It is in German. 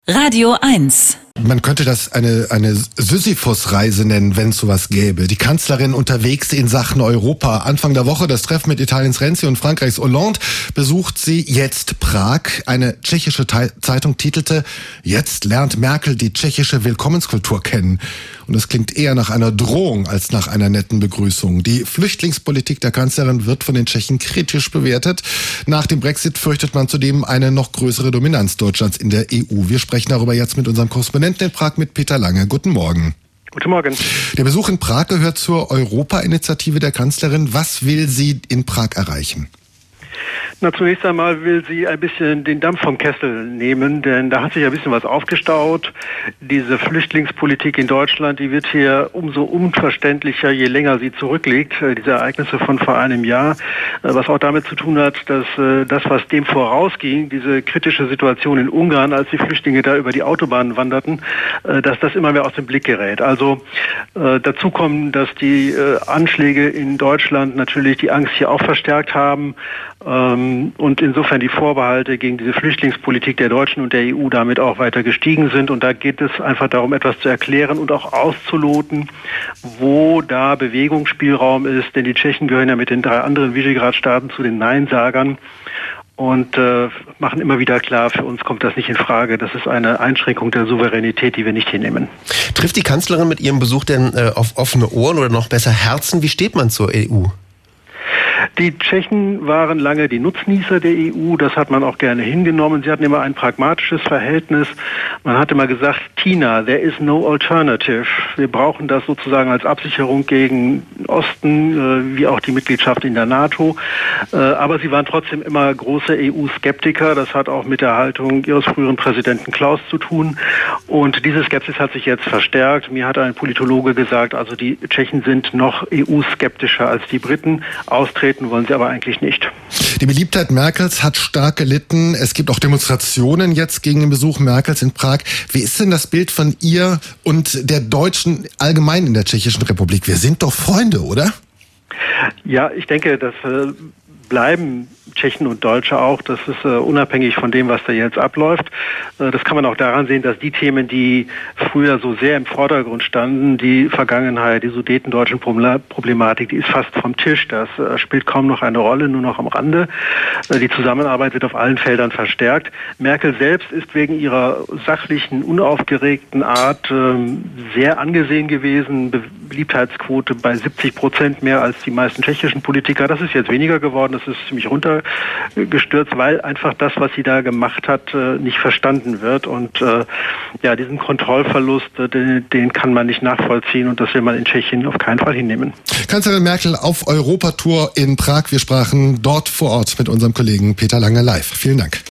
Radio 1. Man könnte das eine Sisyphus-Reise nennen, wenn es sowas gäbe. Die Kanzlerin unterwegs in Sachen Europa. Anfang der Woche das Treffen mit Italiens Renzi und Frankreichs Hollande. Besucht sie jetzt Prag. Eine tschechische Zeitung titelte: Jetzt lernt Merkel die tschechische Willkommenskultur kennen. Und das klingt eher nach einer Drohung als nach einer netten Begrüßung. Die Flüchtlingspolitik der Kanzlerin wird von den Tschechen kritisch bewertet. Nach dem Brexit fürchtet man zudem eine noch größere Dominanz Deutschlands in der EU. Wir sprechen darüber jetzt mit unserem Korrespondenten in Prag, mit Peter Lange. Guten Morgen. Guten Morgen. Der Besuch in Prag gehört zur Europa-Initiative der Kanzlerin. Was will sie in Prag erreichen? Na, zunächst einmal will sie ein bisschen den Dampf vom Kessel nehmen, denn da hat sich ein bisschen was aufgestaut. Diese Flüchtlingspolitik in Deutschland, die wird hier umso unverständlicher, je länger sie zurückliegt. Diese Ereignisse von vor einem Jahr, was auch damit zu tun hat, dass das, was dem vorausging, diese kritische Situation in Ungarn, als die Flüchtlinge da über die Autobahnen wanderten, dass das immer mehr aus dem Blick gerät. Also dazu kommen, dass die Anschläge in Deutschland natürlich die Angst hier auch verstärkt haben. Und insofern die Vorbehalte gegen diese Flüchtlingspolitik der Deutschen und der EU damit auch weiter gestiegen sind. Und da geht es einfach darum, etwas zu erklären und auch auszuloten, wo da Bewegungsspielraum ist. Denn die Tschechen gehören ja mit den 3 anderen Visegrad-Staaten zu den Neinsagern und machen immer wieder klar, für uns kommt das nicht in Frage. Das ist eine Einschränkung der Souveränität, die wir nicht hinnehmen. Trifft die Kanzlerin mit ihrem Besuch denn auf offene Ohren oder noch besser Herzen? Wie steht man zur EU? Die Tschechen waren lange die Nutznießer der EU, das hat man auch gerne hingenommen. Sie hatten immer ein pragmatisches Verhältnis. Man hat immer gesagt, Tina, there is no alternative. Wir brauchen das sozusagen als Absicherung gegen Osten, wie auch die Mitgliedschaft in der NATO. Aber sie waren trotzdem immer große EU-Skeptiker. Das hat auch mit der Haltung ihres früheren Präsidenten Klaus zu tun. Und diese Skepsis hat sich jetzt verstärkt. Mir hat ein Politologe gesagt, also die Tschechen sind noch EU-skeptischer als die Briten. Austreten wollen sie aber eigentlich nicht. Die Beliebtheit Merkels hat stark gelitten. Es gibt auch Demonstrationen jetzt gegen den Besuch Merkels in Prag. Wie ist denn das Bild von ihr und der Deutschen allgemein in der Tschechischen Republik? Wir sind doch Freunde, oder? Ja, ich denke, das bleiben Tschechen und Deutsche auch. Das ist unabhängig von dem, was da jetzt abläuft. Das kann man auch daran sehen, dass die Themen, die früher so sehr im Vordergrund standen, die Vergangenheit, die sudetendeutschen Problematik, die ist fast vom Tisch. Das spielt kaum noch eine Rolle, nur noch am Rande. Die Zusammenarbeit wird auf allen Feldern verstärkt. Merkel selbst ist wegen ihrer sachlichen, unaufgeregten Art sehr angesehen gewesen. Beliebtheitsquote bei 70%, mehr als die meisten tschechischen Politiker. Das ist jetzt weniger geworden. Das ist ziemlich runtergestürzt, weil einfach das, was sie da gemacht hat, nicht verstanden wird. Und diesen Kontrollverlust, den kann man nicht nachvollziehen und das will man in Tschechien auf keinen Fall hinnehmen. Kanzlerin Merkel auf Europatour in Prag. Wir sprachen dort vor Ort mit unserem Kollegen Peter Lange live. Vielen Dank.